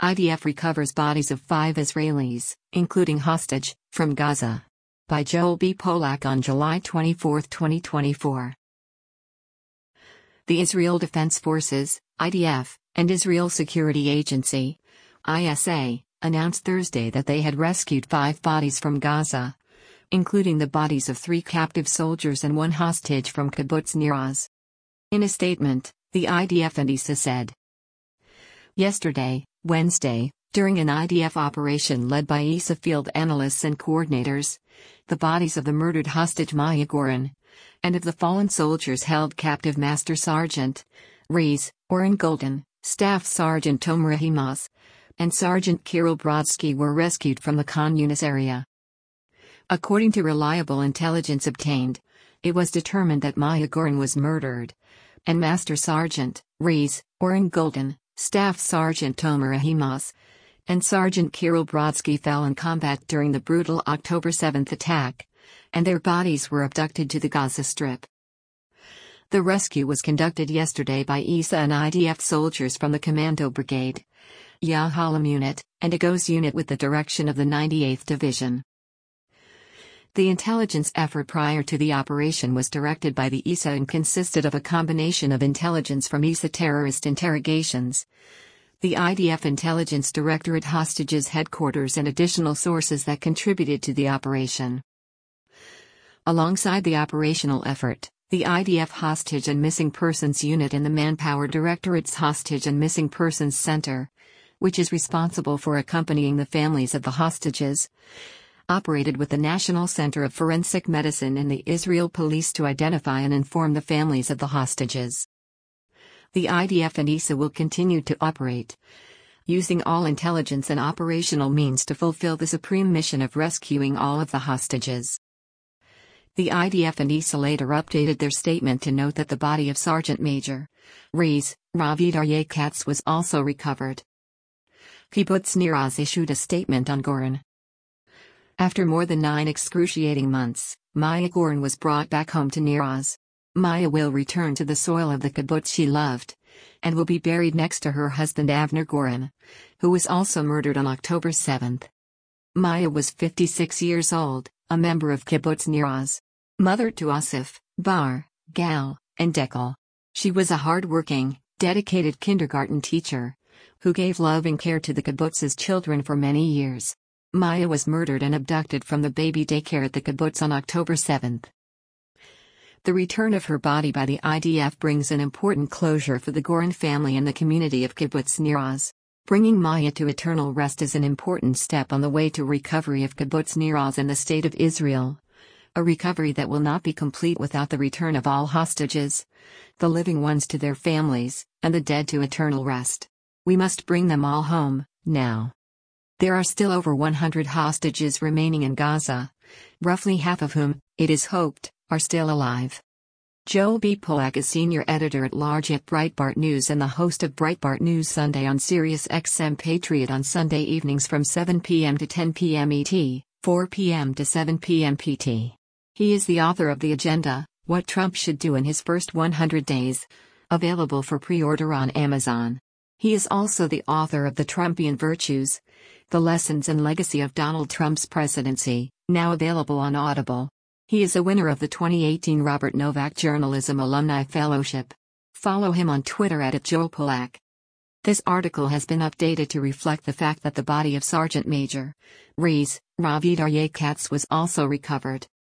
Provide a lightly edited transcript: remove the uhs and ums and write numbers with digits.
IDF recovers bodies of 5 Israelis, including hostage, from Gaza. By Joel B. Polak on July 24, 2024. The Israel Defense Forces, IDF, and Israel Security Agency, ISA, announced Thursday that they had rescued 5 bodies from Gaza, including the bodies of 3 captive soldiers and 1 hostage from Kibbutz Nir Oz. In a statement, the IDF and ISA said, yesterday, Wednesday, during an IDF operation led by ISA field analysts and coordinators, the bodies of the murdered hostage Maya Goren, and of the fallen soldiers held captive Master Sergeant Rees Oren Golden, Staff Sergeant Tomer Ahimaaz, and Sergeant Kirill Brodsky were rescued from the Khan Yunis area. According to reliable intelligence obtained, it was determined that Maya Goren was murdered, and Master Sergeant Rees Oren Golden, Staff Sergeant Tomer Ahimaaz, and Sergeant Kirill Brodsky fell in combat during the brutal October 7 attack, and their bodies were abducted to the Gaza Strip. The rescue was conducted yesterday by ISA and IDF soldiers from the Commando Brigade, Yahalom Unit, and Agos Unit with the direction of the 98th Division. The intelligence effort prior to the operation was directed by the ISA and consisted of a combination of intelligence from ISA terrorist interrogations, the IDF Intelligence Directorate Hostages Headquarters and additional sources that contributed to the operation. Alongside the operational effort, the IDF Hostage and Missing Persons Unit in the Manpower Directorate's Hostage and Missing Persons Center, which is responsible for accompanying the families of the hostages, operated with the National Center of Forensic Medicine and the Israel Police to identify and inform the families of the hostages. The IDF and ISA will continue to operate, using all intelligence and operational means to fulfill the supreme mission of rescuing all of the hostages. The IDF and ISA later updated their statement to note that the body of Sergeant Major Rees Ravid Aryeh Katz was also recovered. Kibbutz Nir Oz issued a statement on Goren. After more than 9 excruciating months, Maya Goren was brought back home to Nir Oz. Maya will return to the soil of the kibbutz she loved, and will be buried next to her husband Avner Goren, who was also murdered on October 7. Maya was 56 years old, a member of Kibbutz Nir Oz, mother to Asif, Bar, Gal, and Dekel. She was a hard-working, dedicated kindergarten teacher, who gave loving care to the kibbutz's children for many years. Maya was murdered and abducted from the baby daycare at the kibbutz on October 7. The return of her body by the IDF brings an important closure for the Goren family and the community of Kibbutz Nir Oz. Bringing Maya to eternal rest is an important step on the way to recovery of Kibbutz Nir Oz and the State of Israel. A recovery that will not be complete without the return of all hostages, the living ones to their families, and the dead to eternal rest. We must bring them all home, now. There are still over 100 hostages remaining in Gaza, roughly half of whom, it is hoped, are still alive. Joel B. Polak is senior editor-at-large at Breitbart News and the host of Breitbart News Sunday on Sirius XM Patriot on Sunday evenings from 7 p.m. to 10 p.m. ET, 4 p.m. to 7 p.m. PT. He is the author of The Agenda, What Trump Should Do in His First 100 Days, available for pre-order on Amazon. He is also the author of The Trumpian Virtues, The Lessons and Legacy of Donald Trump's Presidency, now available on Audible. He is a winner of the 2018 Robert Novak Journalism Alumni Fellowship. Follow him on Twitter at @JoelPolak. This article has been updated to reflect the fact that the body of Sergeant Major Rees Ravid Aryeh Katz was also recovered.